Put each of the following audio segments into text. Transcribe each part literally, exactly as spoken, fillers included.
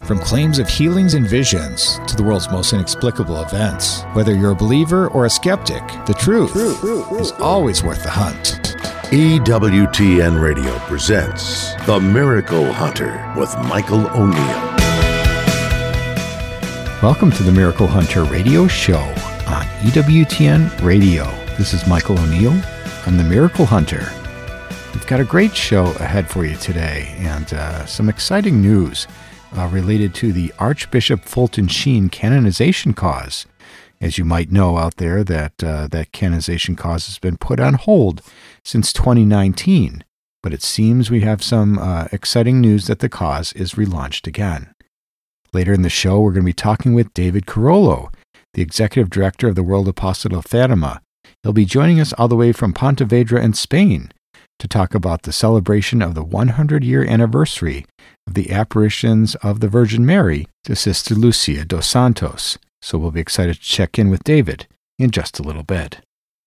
From claims of healings and visions to the world's most inexplicable events, whether you're a believer or a skeptic, the truth, truth, truth, truth is always worth the hunt. E W T N Radio presents The Miracle Hunter with Michael O'Neill. Welcome to the Miracle Hunter radio show on E W T N Radio. This is Michael O'Neill. I'm the Miracle Hunter. We've got a great show ahead for you today and uh, some exciting news uh, related to the Archbishop Fulton Sheen canonization cause. As you might know out there, that uh, that canonization cause has been put on hold since twenty nineteen, but it seems we have some uh, exciting news that the cause is relaunched again. Later in the show, we're going to be talking with David Carollo, the Executive Director of the World Apostolate of Fatima. He'll be joining us all the way from Pontevedra in Spain to talk about the celebration of the one hundred year anniversary of the apparitions of the Virgin Mary to Sister Lucia dos Santos. So we'll be excited to check in with David in just a little bit.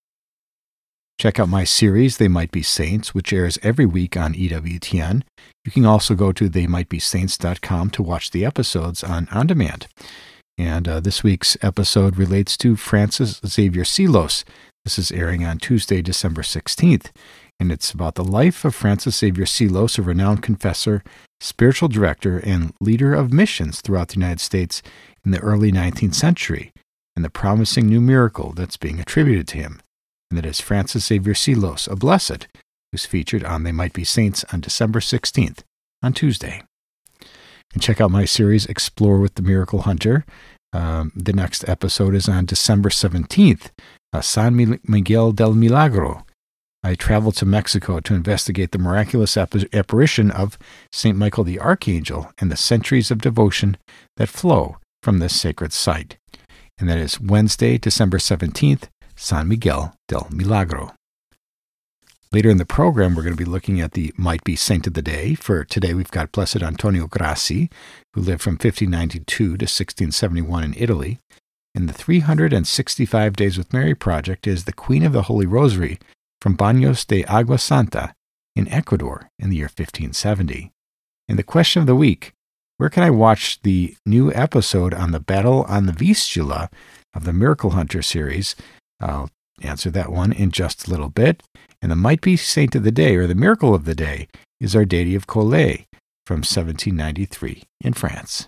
Check out my series, They Might Be Saints, which airs every week on E W T N. You can also go to they might be saints dot com to watch the episodes on on demand. And uh, this week's episode relates to Francis Xavier Seelos. This is airing on Tuesday, December sixteenth. And it's about the life of Francis Xavier Seelos, a renowned confessor, spiritual director, and leader of missions throughout the United States in the early nineteenth century, and the promising new miracle that's being attributed to him. And that is Francis Xavier Seelos, a blessed, who's featured on They Might Be Saints on December sixteenth, on Tuesday. And check out my series, Explore with the Miracle Hunter. Um, the next episode is on December seventeenth, uh, San Miguel del Milagro. I traveled to Mexico to investigate the miraculous ap- apparition of Saint Michael the Archangel and the centuries of devotion that flow from this sacred site. And that is Wednesday, December seventeenth, San Miguel del Milagro. Later in the program, we're going to be looking at the Might Be Saint of the Day. For today, we've got Blessed Antonio Grassi, who lived from fifteen ninety-two to sixteen seventy-one in Italy. And the three hundred sixty-five Days with Mary project is the Queen of the Holy Rosary from Baños de Agua Santa in Ecuador in the year fifteen seventy. And the question of the week, where can I watch the new episode on the Battle on the Vistula of the Miracle Hunter series? I'll answer that one in just a little bit. And the Might Be Saint of the Day, or the Miracle of the Day, is Our Lady of Cholet from seventeen ninety-three in France.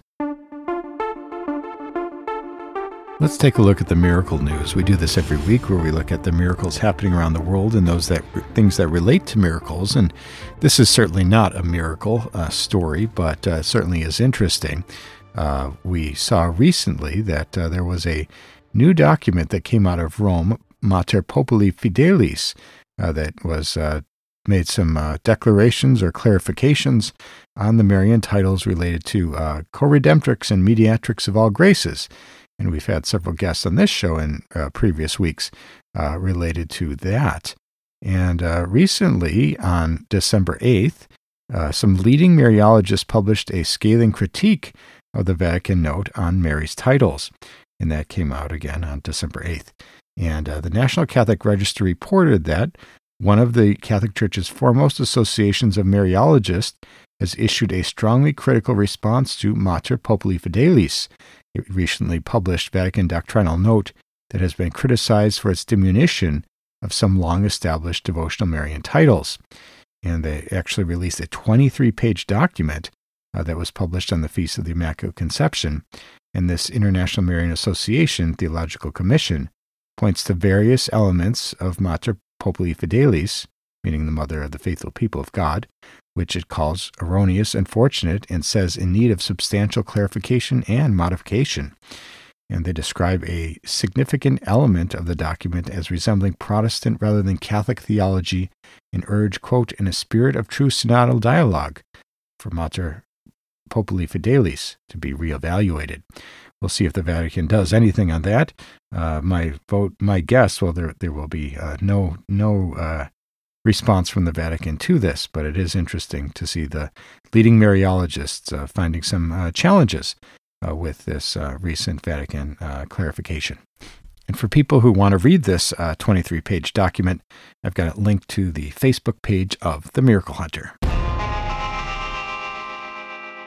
Let's take a look at the miracle news. We do this every week where we look at the miracles happening around the world and those that things that relate to miracles. And this is certainly not a miracle uh, story, but uh, certainly is interesting. Uh, we saw recently that uh, there was a new document that came out of Rome, Mater Populi Fidelis, uh, that was uh, made some uh, declarations or clarifications on the Marian titles related to uh, co-redemptrix and mediatrix of all graces. And we've had several guests on this show in uh, previous weeks uh, related to that. And uh, recently, on December eighth, uh, some leading Mariologists published a scathing critique of the Vatican Note on Mary's titles. And that came out again on December eighth. And uh, the National Catholic Register reported that one of the Catholic Church's foremost associations of Mariologists has issued a strongly critical response to Mater Populi Fidelis, a recently published Vatican doctrinal note that has been criticized for its diminution of some long-established devotional Marian titles. And they actually released a twenty-three page document uh, that was published on the Feast of the Immaculate Conception. And this International Marian Association Theological Commission points to various elements of Mater Populi Fidelis, meaning the Mother of the Faithful People of God, which it calls erroneous, unfortunate, and says in need of substantial clarification and modification. And they describe a significant element of the document as resembling Protestant rather than Catholic theology and urge, quote, in a spirit of true synodal dialogue for Mater Populi Fidelis to be reevaluated. We'll see if the Vatican does anything on that. Uh, my vote, my guess, well, there there will be uh, no no uh, response from the Vatican to this, but it is interesting to see the leading Mariologists uh, finding some uh, challenges uh, with this uh, recent Vatican uh, clarification. And for people who want to read this uh, twenty-three page document, I've got it linked to the Facebook page of The Miracle Hunter.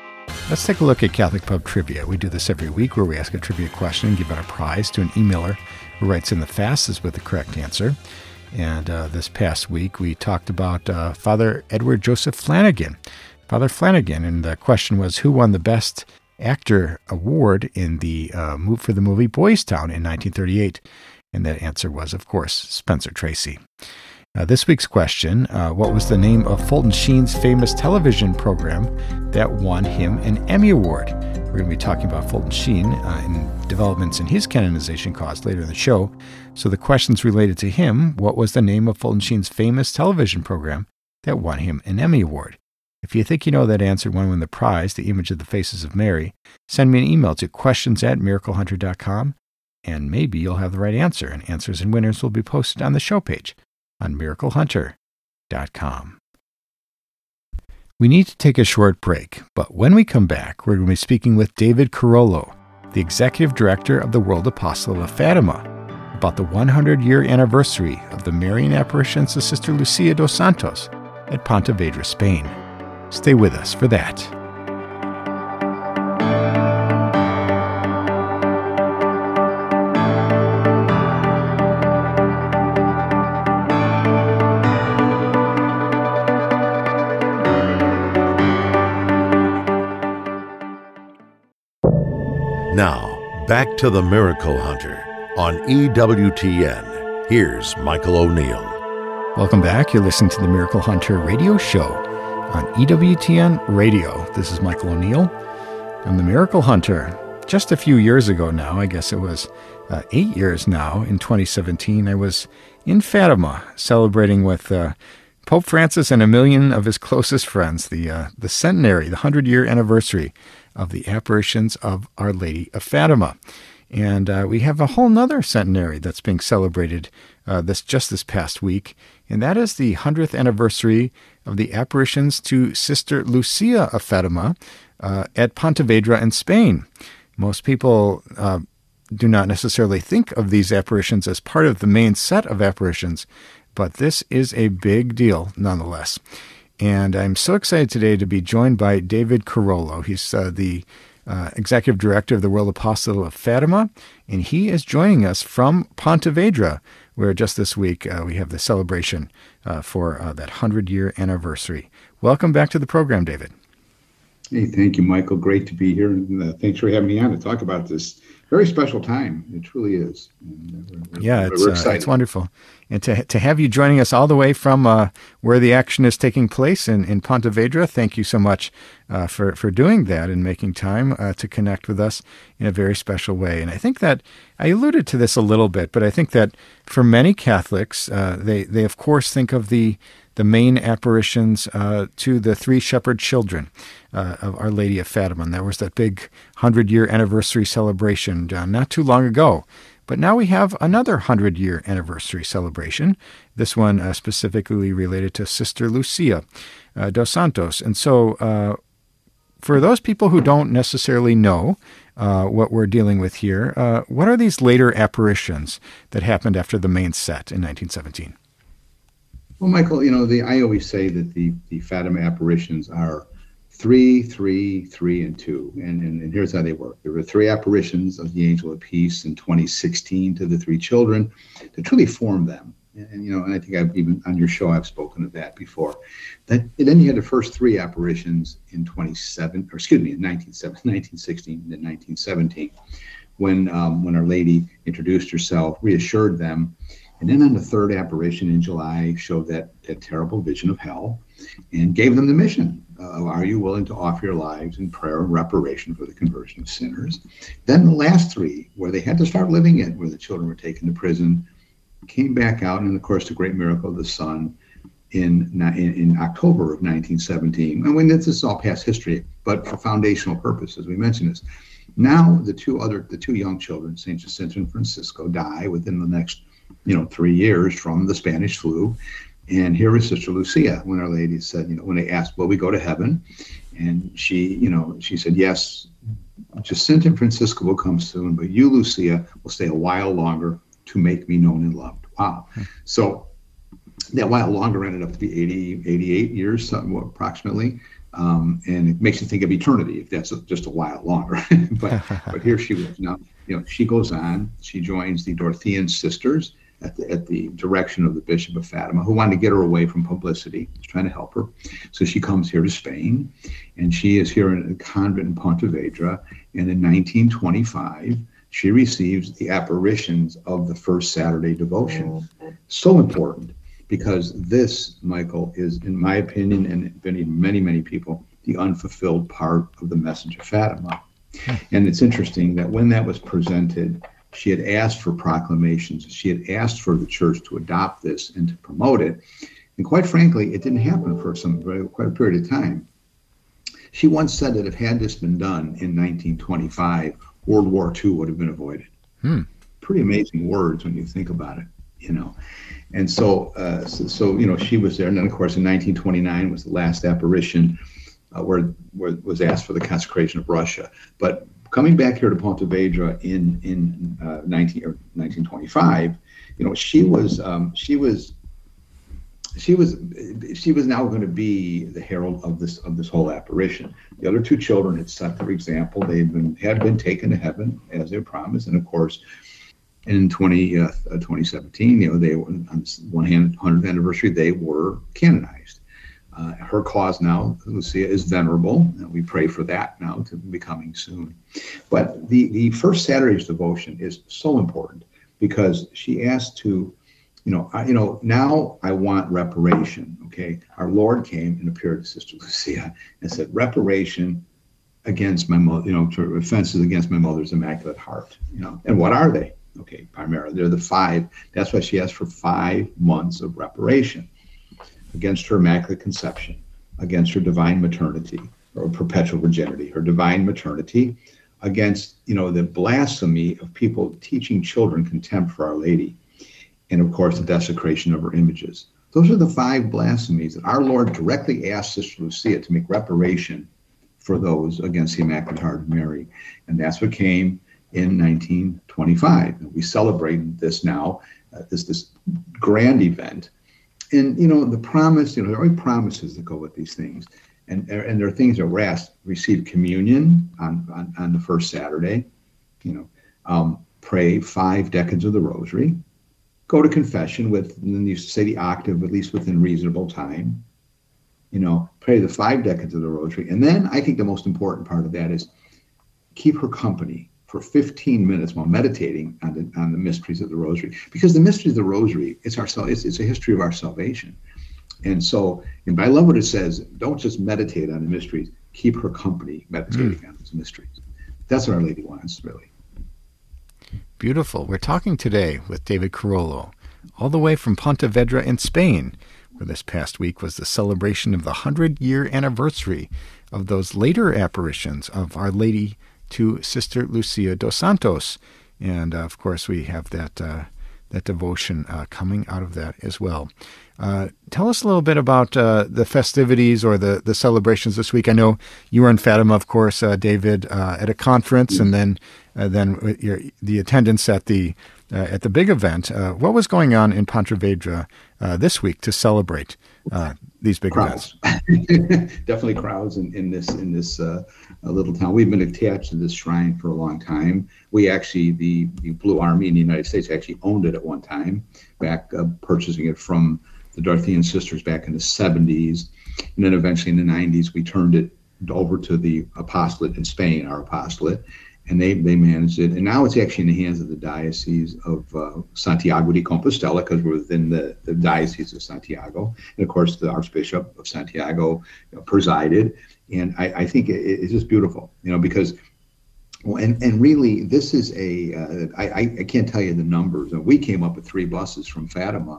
Let's take a look at Catholic Pub Trivia. We do this every week where we ask a trivia question and give out a prize to an emailer who writes in the fastest with the correct answer. And uh, this past week, we talked about uh, Father Edward Joseph Flanagan. Father Flanagan, and the question was, who won the Best Actor Award in the uh, move for the movie Boys Town in nineteen thirty-eight? And that answer was, of course, Spencer Tracy. Uh, this week's question, uh, what was the name of Fulton Sheen's famous television program that won him an Emmy Award? We're going to be talking about Fulton Sheen uh, and developments in his canonization cause later in the show. So the question's related to him. What was the name of Fulton Sheen's famous television program that won him an Emmy Award? If you think you know that answer and want to win the prize, the image of the faces of Mary, send me an email to questions at miracle hunter dot com, and maybe you'll have the right answer, and answers and winners will be posted on the show page on miracle hunter dot com. We need to take a short break, but when we come back, we're going to be speaking with David Carollo, the Executive Director of the World Apostolate of Fatima, about the hundred-year anniversary of the Marian apparitions of Sister Lucia dos Santos at Pontevedra, Spain. Stay with us for that. Now, back to the Miracle Hunter on E W T N. Here's Michael O'Neill. Welcome back. You're listening to the Miracle Hunter radio show on E W T N Radio. This is Michael O'Neill. I'm the Miracle Hunter. Just a few years ago now, I guess it was uh, eight years now, in twenty seventeen, I was in Fatima celebrating with uh, Pope Francis and a million of his closest friends the uh, the centenary, the hundred-year anniversary of the apparitions of Our Lady of Fatima. And uh, we have a whole nother centenary that's being celebrated uh, this just this past week, and that is the hundredth anniversary of the apparitions to Sister Lucia of Fatima uh, at Pontevedra in Spain. Most people uh, do not necessarily think of these apparitions as part of the main set of apparitions, but this is a big deal nonetheless. And I'm so excited today to be joined by David Carollo. He's uh, the uh, Executive Director of the World Apostolate of Fatima, and he is joining us from Pontevedra, where just this week uh, we have the celebration uh, for uh, that hundred-year anniversary. Welcome back to the program, David. Hey, thank you, Michael. Great to be here, and uh, thanks for having me on to talk about this very special time. It truly is. And, uh, we're, yeah, we're, it's, we're uh, it's wonderful. And to to have you joining us all the way from uh, where the action is taking place in, in Pontevedra, thank you so much uh, for, for doing that and making time uh, to connect with us in a very special way. And I think that, I alluded to this a little bit, but I think that for many Catholics, uh, they, they of course think of the the main apparitions uh, to the three shepherd children uh, of Our Lady of Fatima. And there was that big hundred-year anniversary celebration uh, not too long ago. But now we have another hundred-year anniversary celebration, this one uh, specifically related to Sister Lucia uh, dos Santos. And so uh, for those people who don't necessarily know uh, what we're dealing with here, uh, what are these later apparitions that happened after the main set in nineteen seventeen? Well, Michael, you know, the I always say that the, the Fatima apparitions are three, three, three, and two. And, and, and here's how they work. There were three apparitions of the Angel of Peace in twenty sixteen to the three children to truly form them. And, and, you know, and I think I've even on your show, I've spoken of that before. That, and then you had the first three apparitions in twenty-seven, or excuse me, in nineteen sixteen and nineteen seventeen, when, um, when Our Lady introduced herself, reassured them. And then on the third apparition in July, showed that, that terrible vision of hell and gave them the mission. Uh, are you willing to offer your lives in prayer and reparation for the conversion of sinners? Then the last three, where they had to start living it, where the children were taken to prison, came back out, and of course the great miracle of the Son in, in, in October of nineteen seventeen. And when this is all past history, but for foundational purposes, we mentioned this. Now the two other, the two young children, Saint Jacinta and Francisco, die within the next you know, three years from the Spanish flu. And here is Sister Lucia, when Our Lady said, you know, when they asked, will we go to heaven? And she, you know, she said, yes, Jacinta and Francisco will come soon, but you, Lucia, will stay a while longer to make me known and loved. Wow. Hmm. So that while longer ended up to be eighty, eighty-eight years, something approximately. Um, and it makes you think of eternity if that's a, just a while longer. but but here she was. Now, you know, she goes on. She joins the Dorothean Sisters at the, at the direction of the Bishop of Fatima, who wanted to get her away from publicity. He's trying to help her. So she comes here to Spain, and she is here in a convent in Pontevedra. And in nineteen twenty-five, she receives the apparitions of the first Saturday devotion. So important, because this, Michael, is, in my opinion, and many, many people, the unfulfilled part of the message of Fatima. And it's interesting that when that was presented, she had asked for proclamations. She had asked for the church to adopt this and to promote it. And quite frankly, it didn't happen for some quite a period of time. She once said that if had this been done in nineteen twenty-five, World War Two would have been avoided. Hmm. Pretty amazing words when you think about it, you know. And so, uh, so, so, you know, she was there. And then, of course, in nineteen twenty-nine was the last apparition uh, where, where it was asked for the consecration of Russia. But coming back here to Pontevedra in in uh, nineteen or nineteen twenty-five, you know, she was um, she was she was she was now going to be the herald of this of this whole apparition. The other two children had set their example. They had been had been taken to heaven as they promised, and of course, in twenty, uh, twenty seventeen, you know, they were on one hand, hundredth anniversary, they were canonized. Uh, her cause now, Lucia, is venerable, and we pray for that now to be coming soon. But the, the first Saturday's devotion is so important because she asked to, you know, I, you know, now I want reparation. Okay, our Lord came and appeared to Sister Lucia and said, reparation against my mother, you know, to offenses against my mother's immaculate heart. You know, and what are they? Okay, primarily they're the five. That's why she asked for five months of reparation against her immaculate conception, against her divine maternity or perpetual virginity, her divine maternity, against, you know, the blasphemy of people teaching children contempt for Our Lady, and of course the desecration of her images. Those are the five blasphemies that our Lord directly asked Sister Lucia to make reparation for those against the Immaculate Heart of Mary. And that's what came in nineteen twenty-five. And we celebrate this now, uh, this this grand event. And, you know, the promise, you know, there are promises that go with these things. And, and there are things that we're asked, receive communion on, on, on the first Saturday, you know, um, pray five decades of the rosary, go to confession with, and then you say the octave, at least within reasonable time, you know, pray the five decades of the rosary. And then I think the most important part of that is keep her company for fifteen minutes while meditating on the on the mysteries of the Rosary, because the mysteries of the Rosary, it's our it's, it's a history of our salvation. And so, and I love what it says. Don't just meditate on the mysteries; keep her company meditating mm. on those mysteries. That's what Our Lady wants, really. Beautiful. We're talking today with David Carollo, all the way from Pontevedra in Spain, where this past week was the celebration of the hundred-year anniversary of those later apparitions of Our Lady to Sister Lucia dos Santos. And, uh, of course, we have that uh, that devotion uh, coming out of that as well. Uh, tell us a little bit about uh, the festivities or the, the celebrations this week. I know you were in Fatima, of course, uh, David, uh, at a conference, and then uh, then your, the attendance at the uh, at the big event. Uh, what was going on in Pontevedra uh, this week to celebrate uh, these big crowds. events? Definitely crowds in, in this in this uh, little town. We've been attached to this shrine for a long time. We actually, the, the Blue Army in the United States actually owned it at one time, back uh, purchasing it from the Dorothean Sisters back in the seventies. And then eventually in the nineties, we turned it over to the apostolate in Spain, our apostolate, and they, they managed it. And now it's actually in the hands of the Diocese of uh, Santiago de Compostela, because we're within the, the Diocese of Santiago. And of course, the Archbishop of Santiago, you know, presided. And I, I think it, it's just beautiful, you know, because, well, and, and really, this is a, uh, I, I can't tell you the numbers. We came up with three buses from Fatima.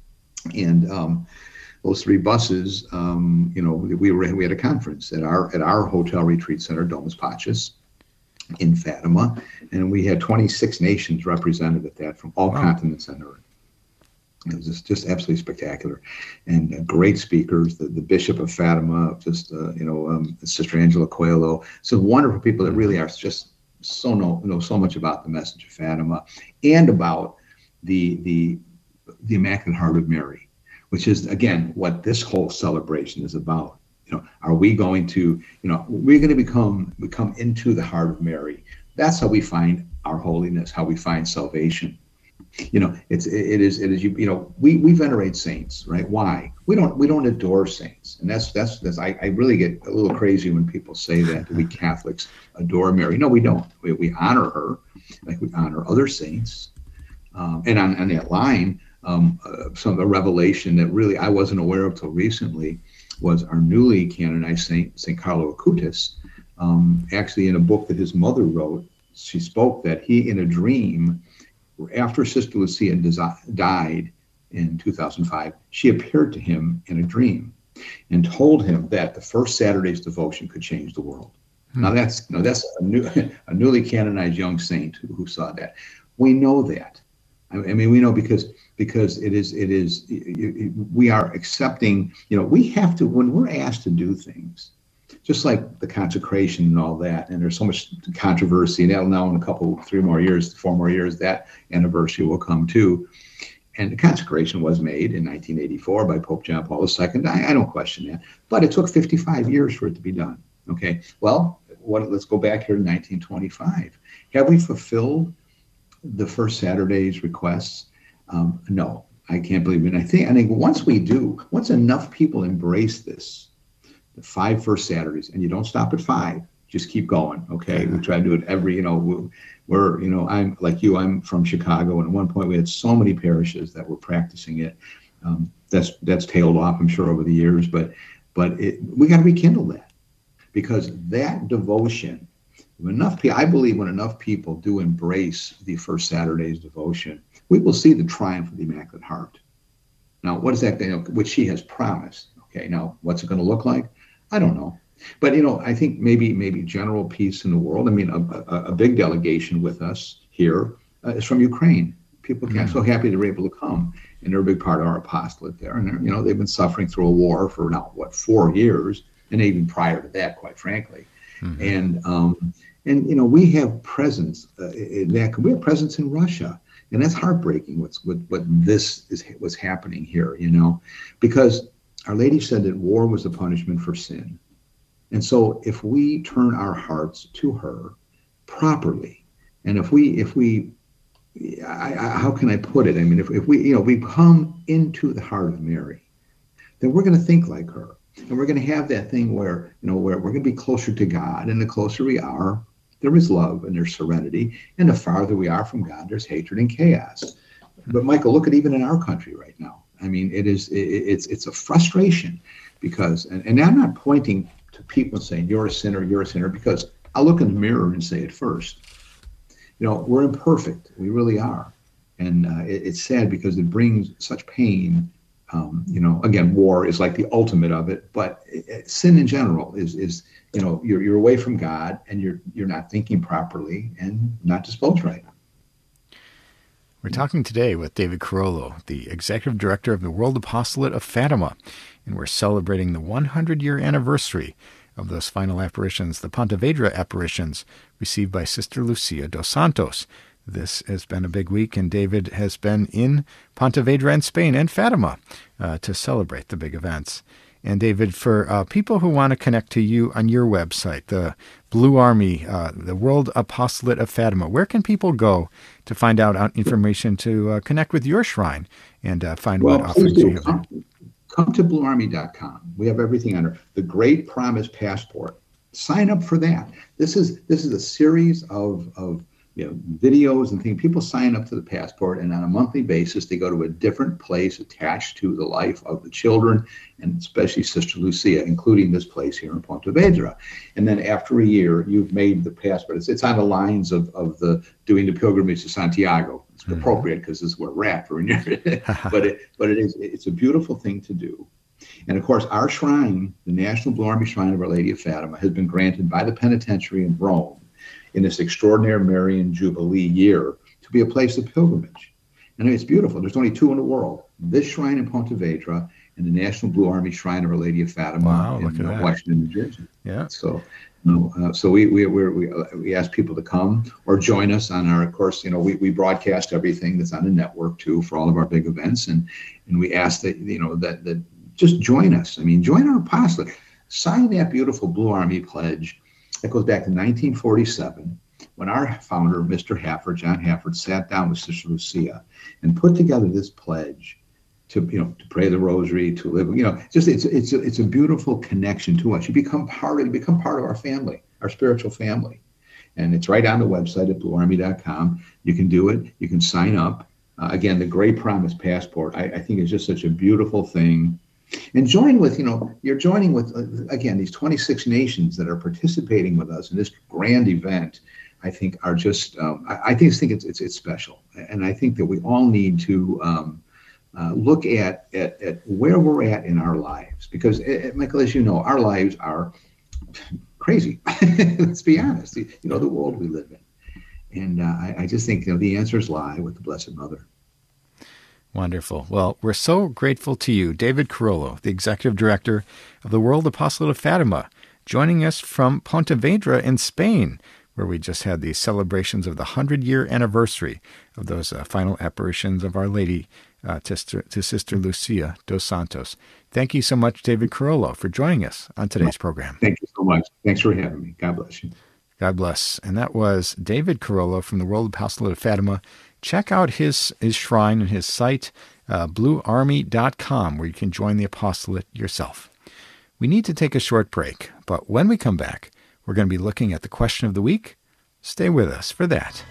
And um, those three buses, um, you know, we were we had a conference at our at our hotel retreat center, Domus Pachas, in Fatima, and we had twenty-six nations represented at that from all wow. continents on earth. It was just, just absolutely spectacular, and uh, great speakers. The, the Bishop of Fatima, just uh, you know, um, Sister Angela Coelho, some wonderful people that really are just so know know so much about the message of Fatima and about the the the Immaculate Heart of Mary, which is again what this whole celebration is about. You know, are we going to, you know, we're going to become, we come into the heart of Mary. That's how we find our holiness, how we find salvation. You know, it's, it is, it is, you, you know, we, we venerate saints, right? Why? We don't, we don't adore saints. And that's, that's, that's, I, I really get a little crazy when people say that, that we Catholics adore Mary. No, we don't. We, we honor her like we honor other saints. Um, and on, on that line, um, uh, some of the revelation that really I wasn't aware of till recently was our newly canonized saint, Saint Carlo Acutis. Um, actually, in a book that his mother wrote, she spoke that he, in a dream, after Sister Lucia died in two thousand five, she appeared to him in a dream and told him that the first Saturday's devotion could change the world. Hmm. Now that's now that's a, new, a newly canonized young saint who, who saw that. We know that. I, I mean, we know because because it is it is it, it, we are accepting. You know, we have to, when we're asked to do things, just like the consecration and all that, and there's so much controversy, and that'll now in a couple, three more years, four more years, that anniversary will come too. And the consecration was made in nineteen eighty-four by Pope John Paul the Second. I, I don't question that, but it took fifty-five years for it to be done. Okay, well, what, let's go back here to nineteen twenty-five. Have we fulfilled the first Saturday's requests? Um, no, I can't believe it. And I think, I think once we do, once enough people embrace this, the five first Saturdays, and you don't stop at five, just keep going. Okay. We try to do it every, you know, we're, you know, I'm like you, I'm from Chicago. And at one point we had so many parishes that were practicing it. Um, that's, that's tailed off, I'm sure, over the years, but, but it, we got to rekindle that, because that devotion, when enough people, I believe when enough people do embrace the first Saturday's devotion, we will see the triumph of the Immaculate Heart. Now, what is that, you know, which she has promised? Okay. Now, what's it going to look like? I don't know. But, you know, I think maybe maybe general peace in the world. I mean, a, a, a big delegation with us here uh, is from Ukraine. People are mm-hmm. so happy they were able to come, and they're a big part of our apostolate there. And, you know, they've been suffering through a war for now, what, four years, and even prior to that, quite frankly. Mm-hmm. And, um, and you know, we have presence uh, in that. We have presence in Russia. And that's heartbreaking, what's what, what this is what's happening here, you know, because Our Lady said that war was a punishment for sin. And so if we turn our hearts to her properly, and if we, if we, I, I, how can I put it? I mean, if, if we, you know, we come into the heart of Mary, then we're going to think like her. And we're going to have that thing where, you know, where we're going to be closer to God. And the closer we are, there is love and there's serenity. And the farther we are from God, there's hatred and chaos. But Michael, look at even in our country right now. I mean, it is, it, it's it's a frustration because, and, and I'm not pointing to people saying, you're a sinner, you're a sinner, because I'll look in the mirror and say it first. You know, we're imperfect. We really are. And uh, it, it's sad because it brings such pain. Um, you know, again, war is like the ultimate of it, but it, it, sin in general is, is, you know, you're you're away from God and you're you're not thinking properly and not disposed right. We're talking today with David Carollo, the Executive Director of the World Apostolate of Fatima, and we're celebrating the hundred-year anniversary of those final apparitions, the Pontevedra apparitions received by Sister Lucia dos Santos. This has been a big week, and David has been in Pontevedra and Spain and Fatima uh, to celebrate the big events. And David, for uh, people who want to connect to you on your website, the Blue Army, uh, the World Apostolate of Fatima, where can people go to find out information to uh, connect with your shrine and uh, find well, what offerings you have? Come, come to blue army dot com. We have everything under the Great Promise Passport. Sign up for that. This is this is a series of of you know, videos and things. People sign up to the passport, and on a monthly basis, they go to a different place attached to the life of the children, and especially Sister Lucia, including this place here in Pontevedra. And then after a year, you've made the passport. It's, it's on the lines of, of the doing the pilgrimage to Santiago. It's mm-hmm. appropriate because this is where we're at. We're near it. but it, but it is it's a beautiful thing to do. And of course, our shrine, the National Blue Army Shrine of Our Lady of Fatima, has been granted by the penitentiary in Rome in this extraordinary Marian Jubilee year to be a place of pilgrimage. And it's beautiful. There's only two in the world. This shrine in Pontevedra and the National Blue Army Shrine of Our Lady of Fatima wow, in look at uh, that. Washington, New Jersey. Yeah. So, you know, uh, so we we we we, uh, we ask people to come or join us on our, of course, you know, we, we broadcast everything that's on the network too for all of our big events. And and we ask that, you know, that that just join us. I mean, join our apostolate. sign that beautiful Blue Army Pledge that goes back to nineteen forty-seven, when our founder, Mister Hafford, John Hafford, sat down with Sister Lucia and put together this pledge to, you know, to pray the rosary, to live, you know, just it's it's a, it's a beautiful connection to us. You become part of you become part of our family, our spiritual family. And it's right on the website at blue army dot com. You can do it. You can sign up. Uh, again, the Great Promise Passport, I, I think, is just such a beautiful thing. And join with, you know, you're joining with, uh, again, these twenty-six nations that are participating with us in this grand event, I think are just, um, I, I think, think it's, it's it's special. And I think that we all need to um, uh, look at, at, at where we're at in our lives. Because, uh, Michael, as you know, our lives are crazy. Let's be honest. You know, the world we live in. And uh, I, I just think, you know, the answers lie with the Blessed Mother. Wonderful. Well, we're so grateful to you, David Carollo, the Executive Director of the World Apostolate of Fatima, joining us from Pontevedra in Spain, where we just had the celebrations of the hundred-year anniversary of those uh, final apparitions of Our Lady uh, to, to Sister Lucia dos Santos. Thank you so much, David Carollo, for joining us on today's program. Thank you so much. Thanks for having me. God bless you. God bless. And that was David Carollo from the World Apostolate of Fatima. Check out his, his shrine and his site, uh, blue army dot com, where you can join the apostolate yourself. We need to take a short break, but when we come back, we're going to be looking at the question of the week. Stay with us for that.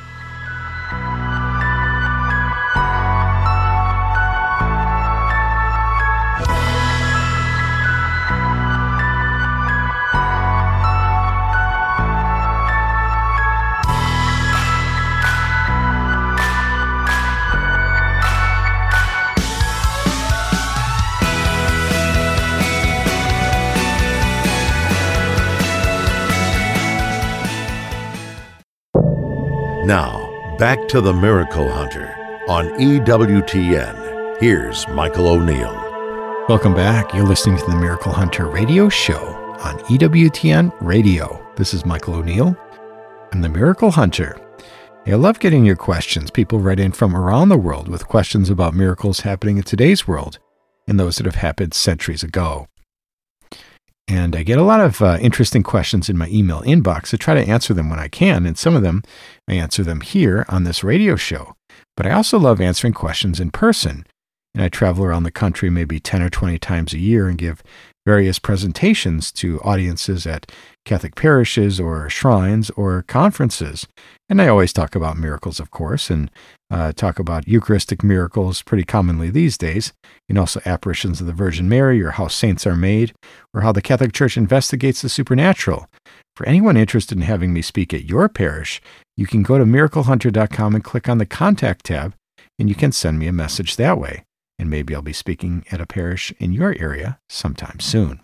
Now, back to the Miracle Hunter on E W T N. Here's Michael O'Neill. Welcome back. You're listening to the Miracle Hunter radio show on E W T N Radio. This is Michael O'Neill. I'm the Miracle Hunter. Hey, I love getting your questions. People write in from around the world with questions about miracles happening in today's world and those that have happened centuries ago. And I get a lot of uh, interesting questions in my email inbox. I try to answer them when I can, and some of them I answer them here on this radio show. But I also love answering questions in person. And I travel around the country maybe ten or twenty times a year and give various presentations to audiences at Catholic parishes or shrines or conferences. And I always talk about miracles, of course, and uh, talk about Eucharistic miracles pretty commonly these days, and also apparitions of the Virgin Mary, or how saints are made, or how the Catholic Church investigates the supernatural. For anyone interested in having me speak at your parish, you can go to miracle hunter dot com and click on the Contact tab, and you can send me a message that way. And maybe I'll be speaking at a parish in your area sometime soon.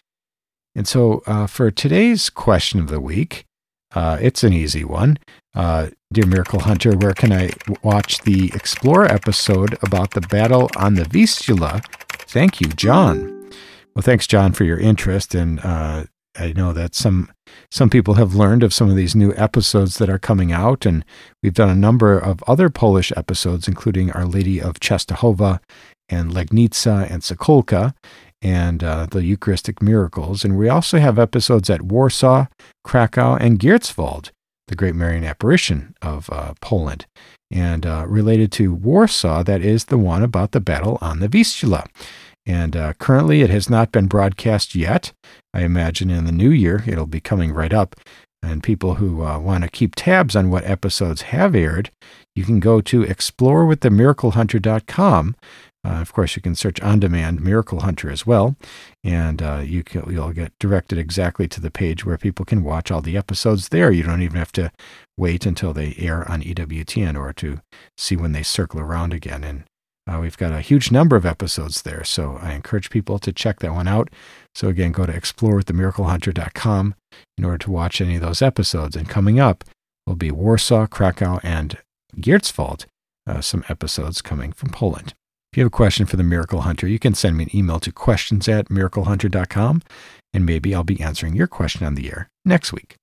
And so uh, for today's question of the week, uh, it's an easy one. Uh, Dear Miracle Hunter, where can I watch the Explorer episode about the battle on the Vistula? Thank you, John. Well, thanks, John, for your interest. And uh, I know that some some people have learned of some of these new episodes that are coming out, and we've done a number of other Polish episodes, including Our Lady of Częstochowa and Legnica and Sokolka, and uh, the Eucharistic miracles. And we also have episodes at Warsaw, Krakow, and Giertzwald, the Great Marian Apparition of uh, Poland. And uh, related to Warsaw, that is the one about the battle on the Vistula. And uh, currently it has not been broadcast yet. I imagine in the new year it'll be coming right up. And people who uh, want to keep tabs on what episodes have aired, you can go to explore with the miracle hunter dot com. Uh, of course, you can search on demand Miracle Hunter as well, and uh, you can, you'll get directed exactly to the page where people can watch all the episodes there. You don't even have to wait until they air on E W T N or to see when they circle around again. And uh, we've got a huge number of episodes there, so I encourage people to check that one out. So again, go to explore with the miracle hunter dot com in order to watch any of those episodes. And coming up will be Warsaw, Krakow, and Giertzwald, uh, some episodes coming from Poland. If you have a question for the Miracle Hunter, you can send me an email to questions at miracle hunter dot com, and maybe I'll be answering your question on the air next week.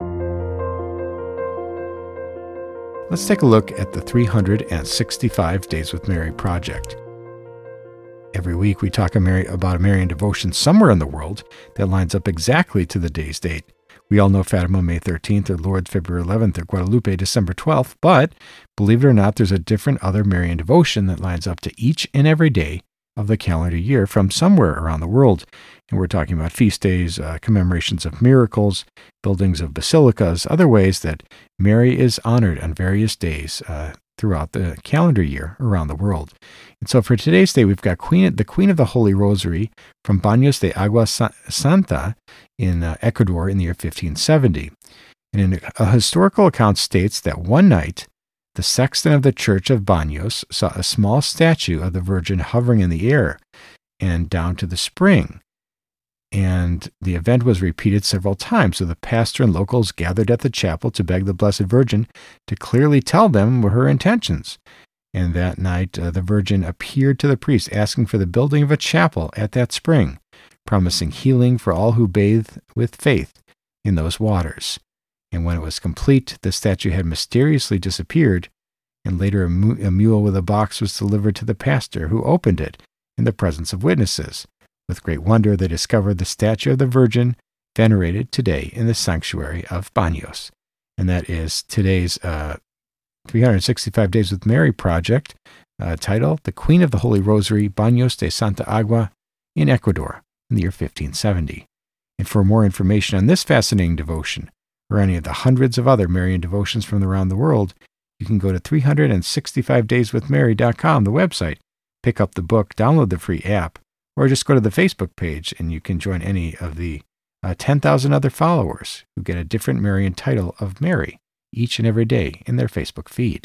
Let's take a look at the three hundred sixty-five Days with Mary project. Every week we talk about a Marian devotion somewhere in the world that lines up exactly to the day's date. We all know Fatima, May thirteenth, or Lourdes, February eleventh, or Guadalupe, December twelfth, but believe it or not, there's a different other Marian devotion that lines up to each and every day of the calendar year from somewhere around the world. And we're talking about feast days, uh, commemorations of miracles, buildings of basilicas, other ways that Mary is honored on various days uh, throughout the calendar year around the world. And so for today's day, we've got Queen, the Queen of the Holy Rosary from Baños de Agua Santa in uh, Ecuador in the year fifteen seventy. And in a, a historical account states that one night, the sexton of the church of Baños saw a small statue of the Virgin hovering in the air and down to the spring. And the event was repeated several times, so the pastor and locals gathered at the chapel to beg the Blessed Virgin to clearly tell them her intentions. And that night, uh, the Virgin appeared to the priest, asking for the building of a chapel at that spring, promising healing for all who bathe with faith in those waters. And when it was complete, the statue had mysteriously disappeared, and later a, mu- a mule with a box was delivered to the pastor, who opened it in the presence of witnesses. With great wonder, they discovered the statue of the Virgin, venerated today in the sanctuary of Baños. And that is today's uh, three hundred sixty-five Days with Mary project, uh, title, The Queen of the Holy Rosary, Baños de Santa Agua in Ecuador in the year fifteen seventy. And for more information on this fascinating devotion, or any of the hundreds of other Marian devotions from around the world, you can go to three hundred sixty-five days with mary dot com, the website, pick up the book, download the free app, or just go to the Facebook page and you can join any of the uh, ten thousand other followers who get a different Marian title of Mary each and every day in their Facebook feed.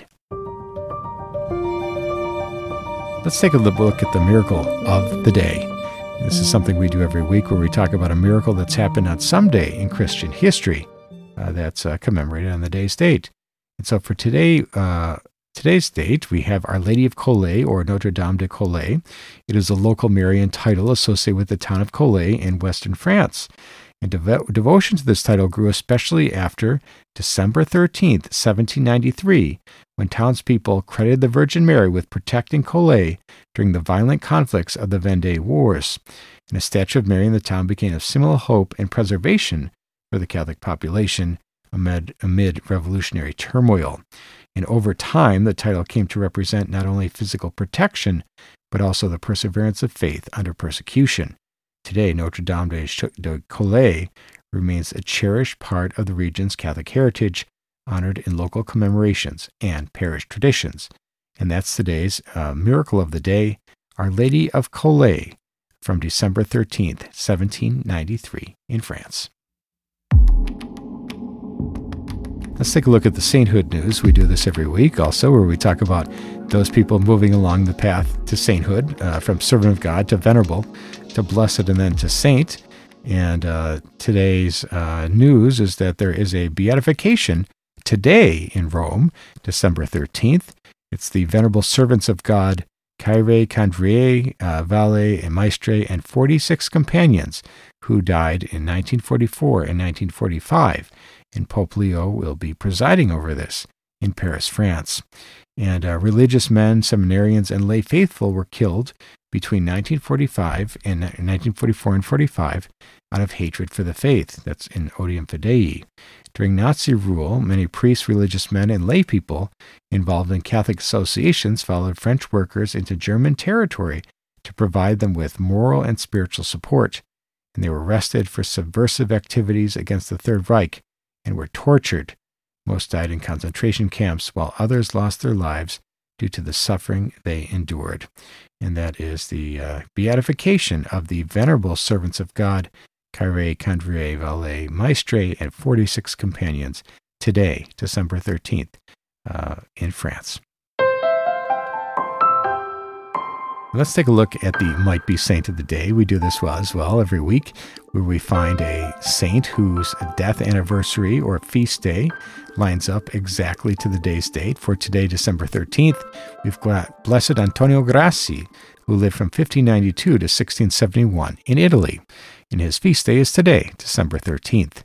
Let's take a look at the miracle of the day. This is something we do every week where we talk about a miracle that's happened on some day in Christian history uh, that's uh, commemorated on the day's date. And so for today, uh, today's date, we have Our Lady of Cholet, or Notre Dame de Cholet. It is a local Marian title associated with the town of Cholet in western France. And devo- devotion to this title grew especially after December thirteenth, seventeen ninety-three, when townspeople credited the Virgin Mary with protecting Cholet during the violent conflicts of the Vendée Wars. And a statue of Mary in the town became a symbol of hope and preservation for the Catholic population amid, amid revolutionary turmoil. And over time, the title came to represent not only physical protection, but also the perseverance of faith under persecution. Today, Notre Dame de Cholet remains a cherished part of the region's Catholic heritage, honored in local commemorations and parish traditions. And that's today's uh, miracle of the day, Our Lady of Cholet, from December thirteenth, seventeen ninety-three, in France. Let's take a look at the sainthood news. We do this every week also, where we talk about those people moving along the path to sainthood, uh, from servant of God to venerable, to blessed, and then to saint. And uh, today's uh, news is that there is a beatification today in Rome, December thirteenth. It's the venerable servants of God, Kyrie, Candrier, uh, Valle, and Maestre, and forty-six companions who died in nineteen forty-four and nineteen forty-five. And Pope Leo will be presiding over this in Paris, France. And uh, religious men, seminarians, and lay faithful were killed between nineteen forty-five and nineteen forty-four and forty-five out of hatred for the faith. That's in Odium Fidei. During Nazi rule, many priests, religious men, and lay people involved in Catholic associations followed French workers into German territory to provide them with moral and spiritual support. And they were arrested for subversive activities against the Third Reich and were tortured. Most died in concentration camps, while others lost their lives due to the suffering they endured. And that is the uh, beatification of the venerable servants of God, Kyrie, Candrier, Valle, Maestre, and forty-six companions, today, December thirteenth, uh, in France. Let's take a look at the Might Be Saint of the Day. We do this well as well every week, where we find a saint whose death anniversary or feast day lines up exactly to the day's date. For today, December thirteenth, we've got Blessed Antonio Grassi, who lived from fifteen ninety-two to sixteen seventy-one in Italy. And his feast day is today, December thirteenth.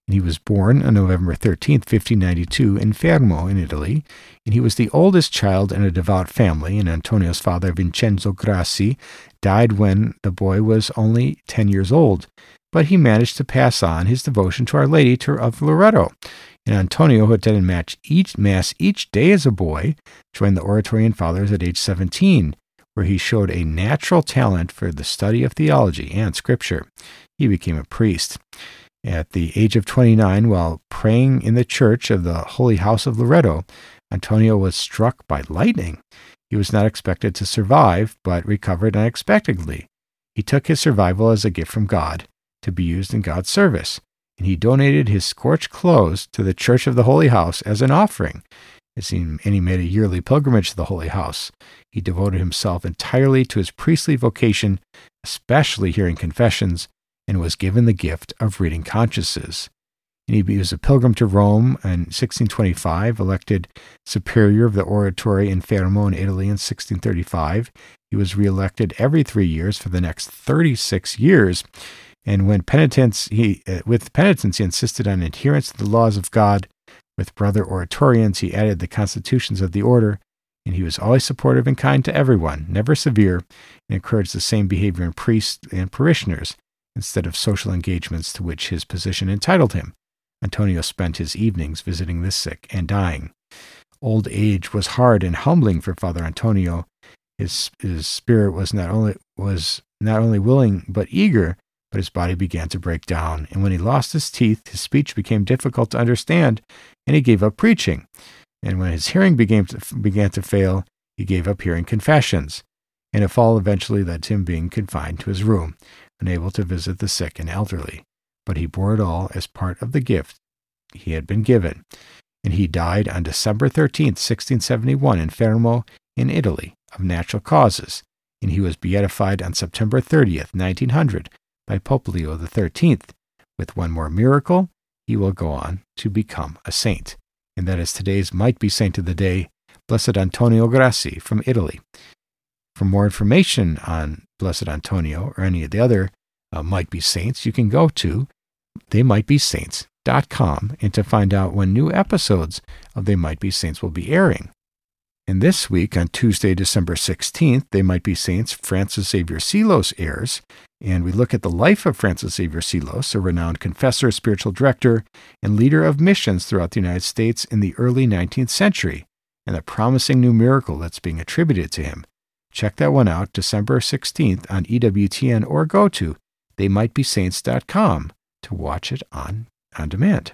And he was born on November thirteenth, fifteen ninety-two, in Fermo, in Italy. And he was the oldest child in a devout family, and Antonio's father, Vincenzo Grassi, died when the boy was only ten years old. But he managed to pass on his devotion to Our Lady of Loreto. And Antonio, who attended mass each, mass each day as a boy, joined the Oratorian Fathers at age seventeen, where he showed a natural talent for the study of theology and Scripture. He became a priest. At the age of twenty-nine, while praying in the church of the Holy House of Loreto, Antonio was struck by lightning. He was not expected to survive, but recovered unexpectedly. He took his survival as a gift from God to be used in God's service, and he donated his scorched clothes to the Church of the Holy House as an offering. And he made a yearly pilgrimage to the Holy House. He devoted himself entirely to his priestly vocation, especially hearing confessions, and was given the gift of reading consciences. And he was a pilgrim to Rome in sixteen twenty-five, elected superior of the Oratory in Fermo in Italy in sixteen thirty-five. He was reelected every three years for the next thirty-six years. And when penitence, he, uh, with penitence, he insisted on adherence to the laws of God. With brother Oratorians, he added the constitutions of the order, and he was always supportive and kind to everyone, never severe, and encouraged the same behavior in priests and parishioners, instead of social engagements to which his position entitled him. Antonio spent his evenings visiting the sick and dying. Old age was hard and humbling for Father Antonio. His his spirit was not only was not only willing but eager, but his body began to break down. And when he lost his teeth, his speech became difficult to understand, and he gave up preaching. And when his hearing began to, began to fail, he gave up hearing confessions. And a fall eventually led to him being confined to his room, unable to visit the sick and elderly. But he bore it all as part of the gift he had been given. And he died on December thirteenth, sixteen seventy-one, in Fermo, in Italy, of natural causes. And he was beatified on September thirtieth, nineteen hundred, by Pope Leo the thirteenth. With one more miracle, he will go on to become a saint. And that is today's Might Be Saint of the Day, Blessed Antonio Grassi from Italy. For more information on Blessed Antonio or any of the other uh, Might Be Saints, you can go to they might be saints dot com and to find out when new episodes of They Might Be Saints will be airing. And this week, on Tuesday, December sixteenth, They Might Be Saints, Francis Xavier Seelos airs, and we look at the life of Francis Xavier Seelos, a renowned confessor, spiritual director, and leader of missions throughout the United States in the early nineteenth century, and the promising new miracle that's being attributed to him. Check that one out, December sixteenth, on E W T N, or go to they might be saints dot com to watch it on, on demand.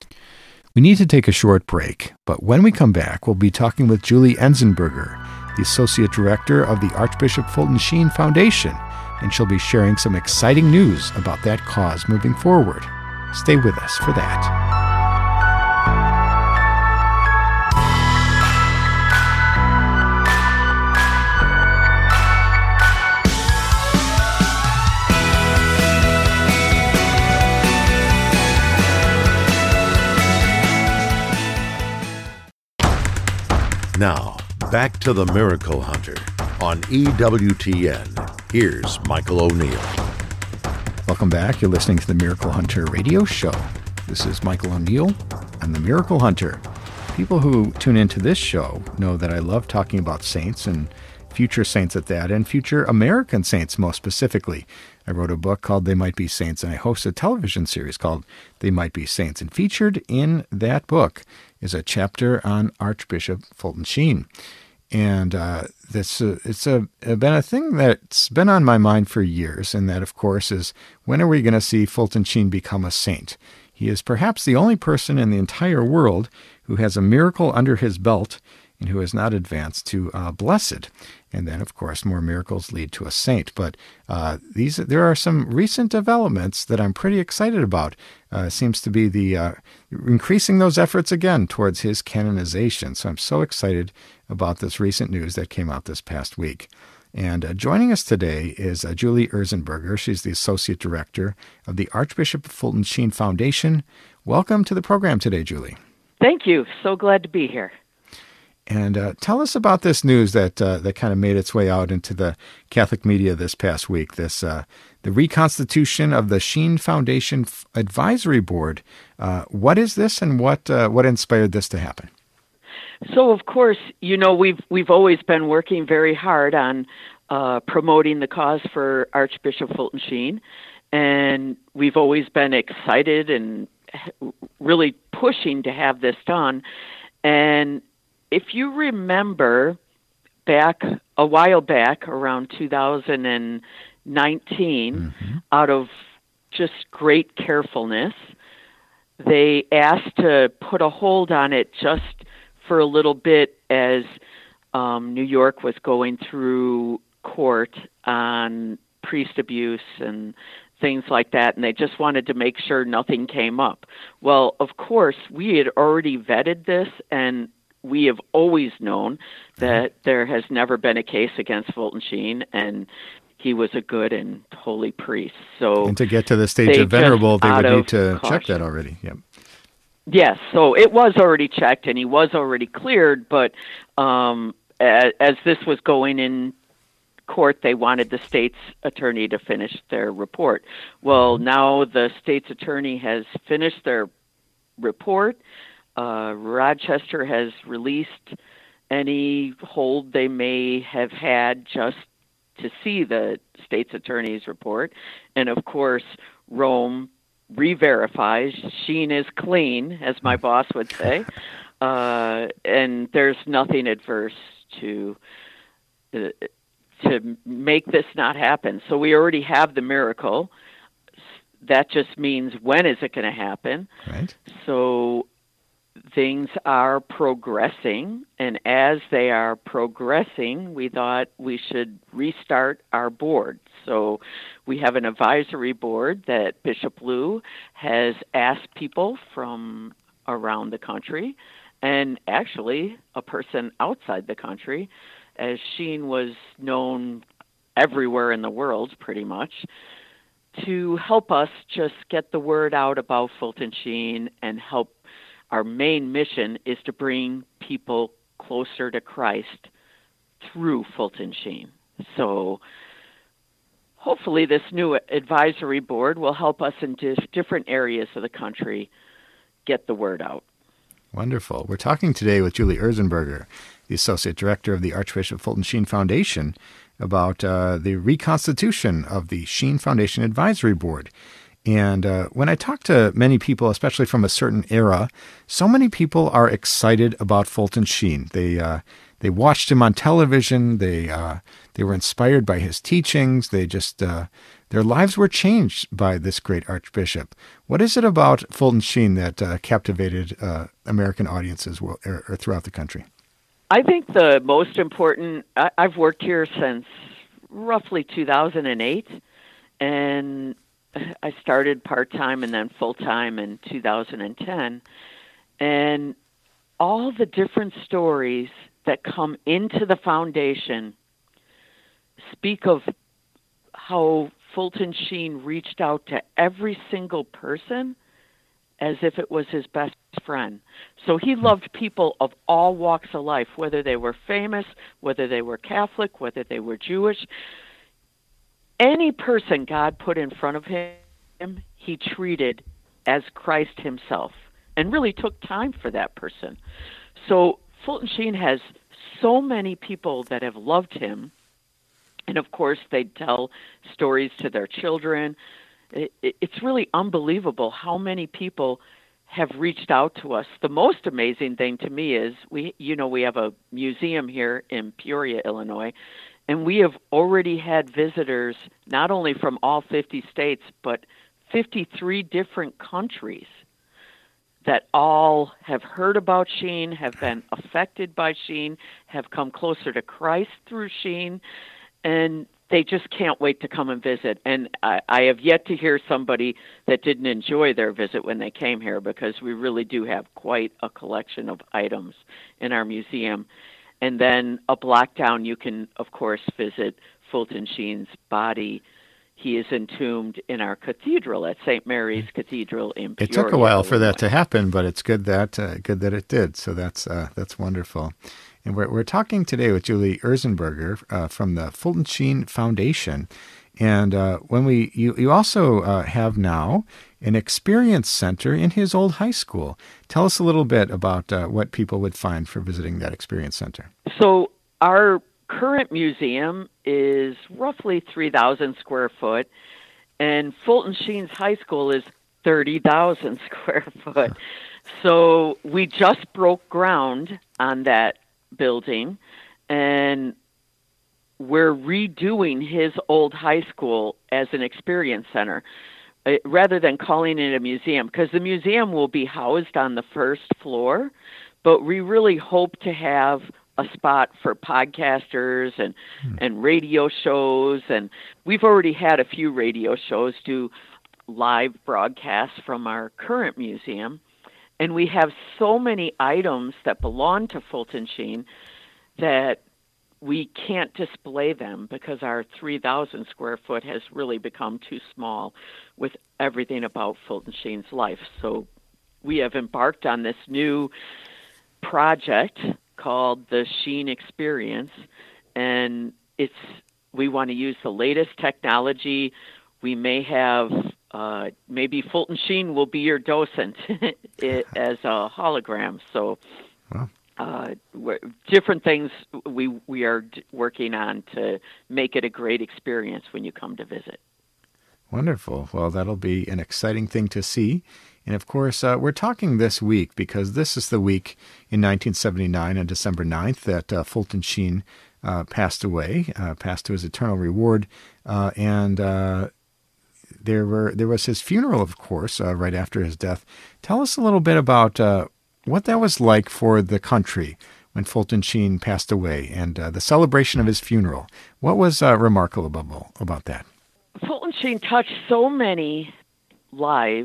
We need to take a short break, but when we come back, we'll be talking with Julie Enzenberger, the Associate Director of the Archbishop Fulton Sheen Foundation, and she'll be sharing some exciting news about that cause moving forward. Stay with us for that. Now, back to the Miracle Hunter on E W T N. Here's Michael O'Neill. Welcome back. You're listening to the Miracle Hunter radio show. This is Michael O'Neill. I'm the Miracle Hunter. People who tune into this show know that I love talking about saints and future saints at that, and future American saints most specifically. I wrote a book called They Might Be Saints, and I host a television series called They Might Be Saints. And featured in that book is a chapter on Archbishop Fulton Sheen. And uh, this uh, it's a, been a thing that's been on my mind for years, and that, of course, is when are we going to see Fulton Sheen become a saint? He is perhaps the only person in the entire world who has a miracle under his belt and who has not advanced to uh, blessed. And then, of course, more miracles lead to a saint. But uh, these there are some recent developments that I'm pretty excited about. Uh, seems to be the uh, increasing those efforts again towards his canonization. So I'm so excited about this recent news that came out this past week. And uh, joining us today is uh, Julie Erzenberger. She's the Associate Director of the Archbishop Fulton Sheen Foundation. Welcome to the program today, Julie. Thank you. So glad to be here. And uh, tell us about this news that uh, that kind of made its way out into the Catholic media this past week. This uh, the reconstitution of the Sheen Foundation Advisory Board. Uh, what is this, and what uh, what inspired this to happen? So, of course, you know, we've we've always been working very hard on uh, promoting the cause for Archbishop Fulton Sheen, and we've always been excited and really pushing to have this done. And if you remember back a while back, around two thousand nineteen, mm-hmm. out of just great carefulness, they asked to put a hold on it just for a little bit as um, New York was going through court on priest abuse and things like that, and they just wanted to make sure nothing came up. Well, of course, we had already vetted this, and we have always known that there has never been a case against Fulton Sheen, and he was a good and holy priest. So, and to get to the stage of venerable, they would need to caution. check that already. Yep. Yes, so it was already checked, and he was already cleared, but um, as, as this was going in court, they wanted the state's attorney to finish their report. Well, now the state's attorney has finished their report. Uh, Rochester has released any hold they may have had just to see the state's attorney's report. And, of course, Rome re-verifies Sheen is clean, as my boss would say, uh, and there's nothing adverse to uh, to make this not happen. So we already have the miracle. That just means, when is it going to happen? Right. So things are progressing, and as they are progressing, we thought we should restart our board. So we have an advisory board that Bishop Lou has asked people from around the country, and actually a person outside the country, as Sheen was known everywhere in the world pretty much, to help us just get the word out about Fulton Sheen and help. Our main mission is to bring people closer to Christ through Fulton Sheen. So hopefully this new advisory board will help us in different areas of the country get the word out. Wonderful. We're talking today with Julie Erzenberger, the Associate Director of the Archbishop Fulton Sheen Foundation, about uh, the reconstitution of the Sheen Foundation Advisory Board. And uh, when I talk to many people, especially from a certain era, so many people are excited about Fulton Sheen. They uh, they watched him on television. They uh, they were inspired by his teachings. They just uh, their lives were changed by this great archbishop. What is it about Fulton Sheen that uh, captivated uh, American audiences or, or throughout the country? I think the most important. I, I've worked here since roughly two thousand eight, and I started part-time and then full-time in two thousand ten, and all the different stories that come into the foundation speak of how Fulton Sheen reached out to every single person as if it was his best friend. So he loved people of all walks of life, whether they were famous, whether they were Catholic, whether they were Jewish. Any person God put in front of him, he treated as Christ himself, and really took time for that person. So Fulton Sheen has so many people that have loved him, and of course they tell stories to their children. It, it, it's really unbelievable how many people have reached out to us. The most amazing thing to me is we, you know, we have a museum here in Peoria, Illinois. And we have already had visitors not only from all fifty states, but fifty-three different countries that all have heard about Sheen, have been affected by Sheen, have come closer to Christ through Sheen, and they just can't wait to come and visit. And I, I have yet to hear somebody that didn't enjoy their visit when they came here, because we really do have quite a collection of items in our museum. And then a block down, you can, of course, visit Fulton Sheen's body. He is entombed in our cathedral at Saint Mary's Cathedral in Peoria. It took a while for that to happen, but it's good that uh, good that it did. So that's uh, that's wonderful. And we're we're talking today with Julie Erzenberger uh, from the Fulton Sheen Foundation. And uh, when we, you, you also uh, have now an experience center in his old high school. Tell us a little bit about uh, what people would find for visiting that experience center. So our current museum is roughly three thousand square foot, and Fulton Sheen's High School is thirty thousand square foot. So we just broke ground on that building, and we're redoing his old high school as an experience center uh, rather than calling it a museum, because the museum will be housed on the first floor, but we really hope to have a spot for podcasters and, hmm. and radio shows. And we've already had a few radio shows do live broadcasts from our current museum. And we have so many items that belong to Fulton Sheen that we can't display them because our three thousand square foot has really become too small with everything about Fulton Sheen's life. So we have embarked on this new project called the Sheen Experience, and it's we want to use the latest technology. We may have uh, maybe Fulton Sheen will be your docent as a hologram. So. Wow. Uh, different things we we are d- working on to make it a great experience when you come to visit. Wonderful. Well, that'll be an exciting thing to see. And of course, uh, we're talking this week because this is the week in nineteen seventy-nine on December ninth that uh, Fulton Sheen uh, passed away, uh, passed to his eternal reward. Uh, and uh, there were there was his funeral, of course, uh, right after his death. Tell us a little bit about uh, what that was like for the country when Fulton Sheen passed away and uh, the celebration of his funeral. What was uh, remarkable about, about that? Fulton Sheen touched so many lives,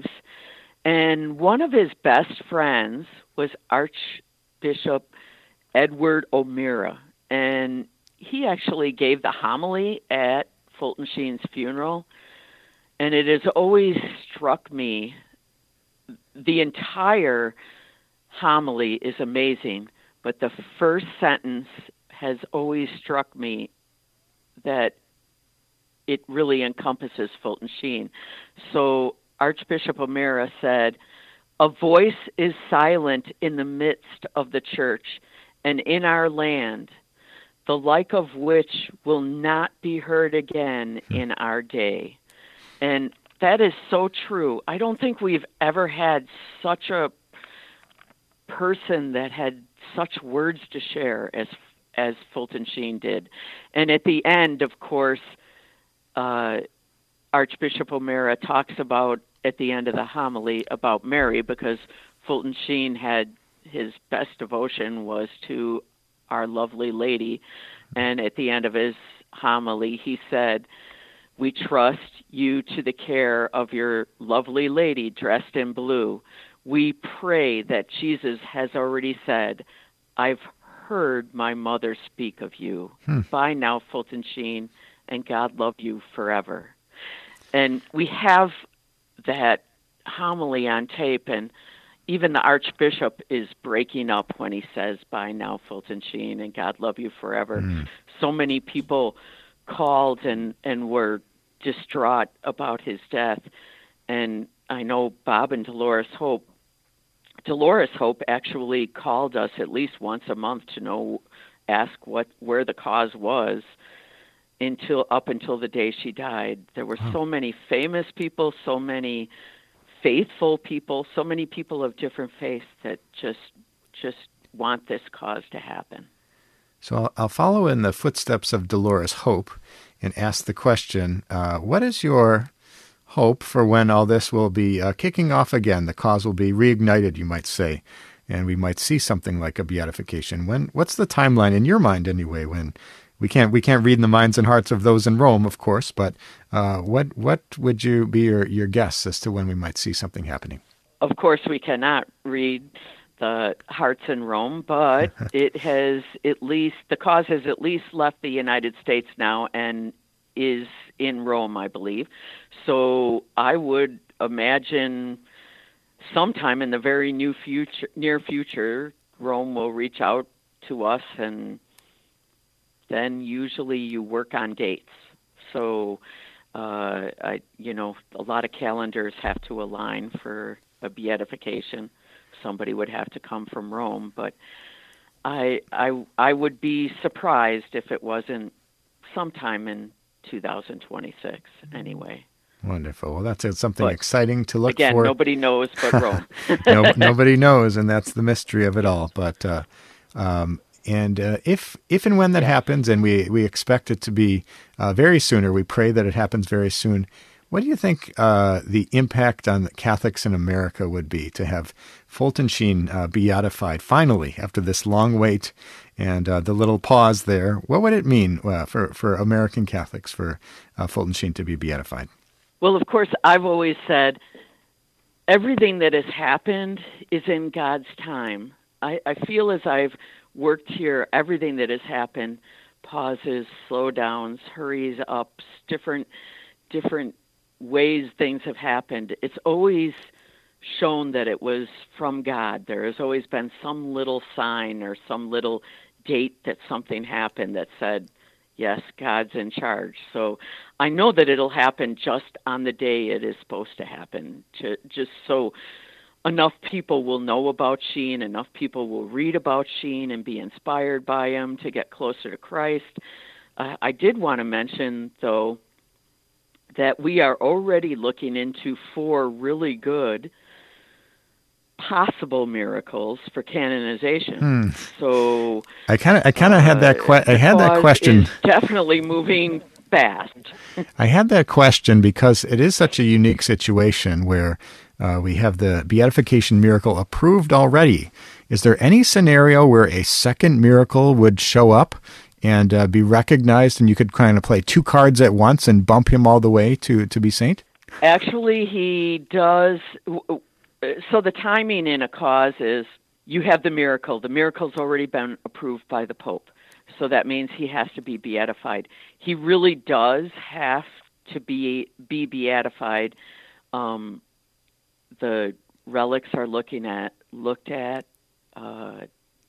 and one of his best friends was Archbishop Edward O'Meara, and he actually gave the homily at Fulton Sheen's funeral, and it has always struck me, the entire homily is amazing, but the first sentence has always struck me that it really encompasses Fulton Sheen. So Archbishop O'Meara said, "A voice is silent in the midst of the church and in our land, the like of which will not be heard again in our day." And that is so true. I don't think we've ever had such a person that had such words to share as as Fulton Sheen did. And at the end, of course, uh, Archbishop O'Meara talks about, at the end of the homily, about Mary, because Fulton Sheen had his best devotion was to Our Lovely Lady. And at the end of his homily, he said, "We trust you to the care of your lovely lady dressed in blue. We pray that Jesus has already said, 'I've heard my mother speak of you.' Hmm. Bye now, Fulton Sheen, and God love you forever." And we have that homily on tape, and even the Archbishop is breaking up when he says, "Bye now, Fulton Sheen, and God love you forever." Hmm. So many people called and, and were distraught about his death. And I know Bob and Dolores Hope Dolores Hope actually called us at least once a month to know, ask what where the cause was until up until the day she died. There were wow. so many famous people, so many faithful people, so many people of different faiths that just just want this cause to happen. So I'll, I'll follow in the footsteps of Dolores Hope and ask the question, uh, what is your hope for when all this will be uh, kicking off again? The cause will be reignited, you might say, and we might see something like a beatification. When? What's the timeline in your mind, anyway? When we can't we can't read in the minds and hearts of those in Rome, of course, but uh, what what would you be your, your guess as to when we might see something happening? Of course, we cannot read the hearts in Rome, but it has at least the cause has at least left the United States now and is in Rome, I believe. So I would imagine sometime in the very new future, near future, Rome will reach out to us, and then usually you work on dates. So Uh, I, you know, a lot of calendars have to align for a beatification. Somebody would have to come from Rome, but I, I, I would be surprised if it wasn't sometime in two thousand twenty-six. Anyway. Wonderful. Well, that's something but, exciting to look again, for. Again, nobody knows but Rome. no, nobody knows, and that's the mystery of it all. But uh, um, and uh, if if and when that happens, and we we expect it to be uh, very soon, or we pray that it happens very soon, what do you think uh, the impact on Catholics in America would be to have Fulton Sheen uh, beatified finally after this long wait and uh, the little pause there? What would it mean uh, for for American Catholics for uh, Fulton Sheen to be beatified? Well, of course, I've always said everything that has happened is in God's time. I, I feel as I've worked here, everything that has happened, pauses, slowdowns, hurries ups, different different ways things have happened. It's always shown that it was from God. There has always been some little sign or some little date that something happened that said, yes, God's in charge. So I know that it'll happen just on the day it is supposed to happen, to, just so enough people will know about Sheen, enough people will read about Sheen and be inspired by him to get closer to Christ. Uh, I did want to mention, though, that we are already looking into four really good possible miracles for canonization. Hmm. So I kind of, I kind of uh, had that. Que- I had that question. Is definitely moving fast. I had that question because it is such a unique situation where uh, we have the beatification miracle approved already. Is there any scenario where a second miracle would show up and uh, be recognized, and you could kind of play two cards at once and bump him all the way to to be saint? Actually, he does. So the timing in a cause is you have the miracle. The miracle's already been approved by the Pope. So that means he has to be beatified. He really does have to be be beatified. Um, the relics are looking at looked at. Uh,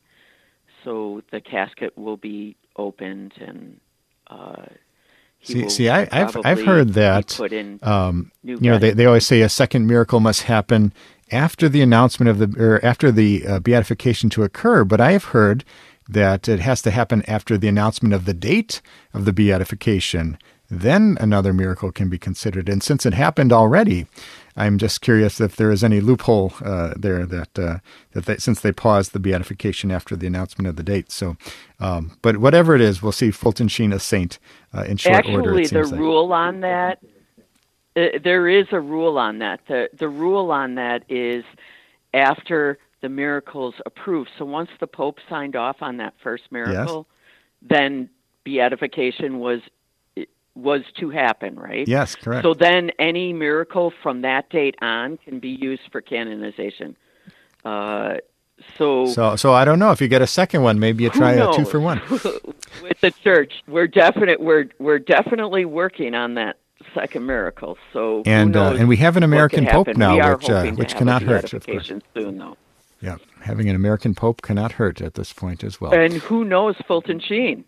so the casket will be opened and uh, See, see, I, I've I've heard that. Um, you know, they, they always say a second miracle must happen after the announcement of the or after the uh, beatification to occur. But I have heard that it has to happen after the announcement of the date of the beatification. Then another miracle can be considered. And since it happened already, I'm just curious if there is any loophole uh, there that uh, that they, since they paused the beatification after the announcement of the date. So, um, but whatever it is, we'll see Fulton Sheen a saint uh, in short Actually, order. Actually, the like. rule on that, uh, there is a rule on that. The the rule on that is after the miracle's approved. So once the Pope signed off on that first miracle, yes. then beatification was. was to happen, right? Yes, correct. So then any miracle from that date on can be used for canonization. Uh, so, so so I don't know. If you get a second one, maybe you try a two for one. With the church, we're definite we're we're definitely working on that second miracle. So and uh, and we have an American Pope now, we which uh, which cannot hurt. Of course. Soon, though. Yeah, having an American Pope cannot hurt at this point as well. And who knows Fulton Sheen?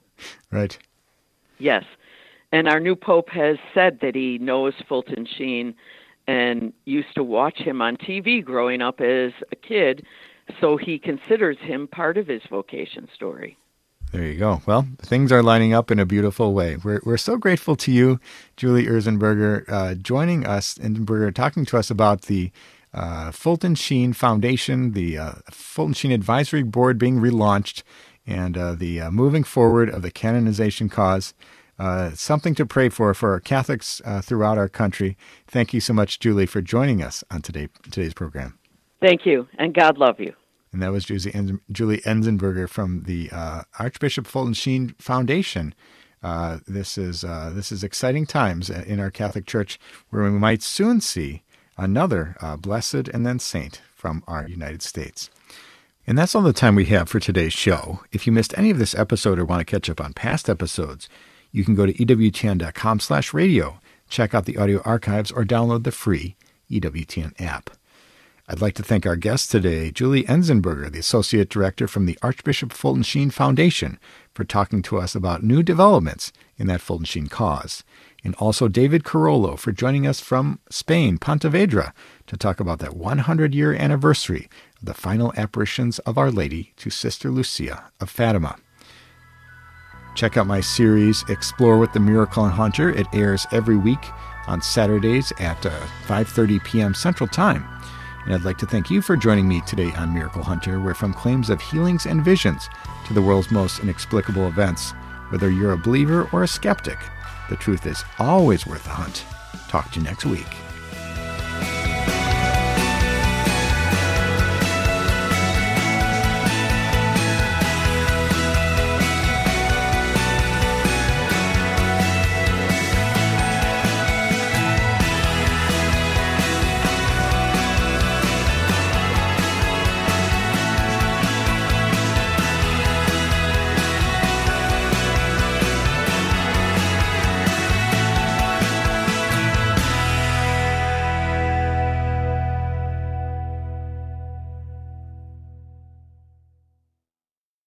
Right. Yes. And our new Pope has said that he knows Fulton Sheen and used to watch him on T V growing up as a kid, so he considers him part of his vocation story. There you go. Well, things are lining up in a beautiful way. We're we're so grateful to you, Julie Erzenberger, uh, joining us and we're talking to us about the uh, Fulton Sheen Foundation, the uh, Fulton Sheen Advisory Board being relaunched, and uh, the uh, moving forward of the canonization cause. Uh, something to pray for for our Catholics uh, throughout our country. Thank you so much, Julie, for joining us on today today's program. Thank you, and God love you. And that was Julie, Enz- Julie Erzenberger from the uh, Archbishop Fulton Sheen Foundation. Uh, this is uh, this is exciting times in our Catholic Church, where we might soon see another uh, blessed and then saint from our United States. And that's all the time we have for today's show. If you missed any of this episode or want to catch up on past episodes, you can go to E W T N dot com slash radio, check out the audio archives, or download the free E W T N app. I'd like to thank our guest today, Julie Enzenberger, the Associate Director from the Archbishop Fulton Sheen Foundation, for talking to us about new developments in that Fulton Sheen cause. And also David Carollo for joining us from Spain, Pontevedra, to talk about that one hundred year anniversary of the final apparitions of Our Lady to Sister Lucia of Fatima. Check out my series, Explore with the Miracle Hunter. It airs every week on Saturdays at uh, five thirty p.m. Central Time. And I'd like to thank you for joining me today on Miracle Hunter, where from claims of healings and visions to the world's most inexplicable events, whether you're a believer or a skeptic, the truth is always worth a hunt. Talk to you next week.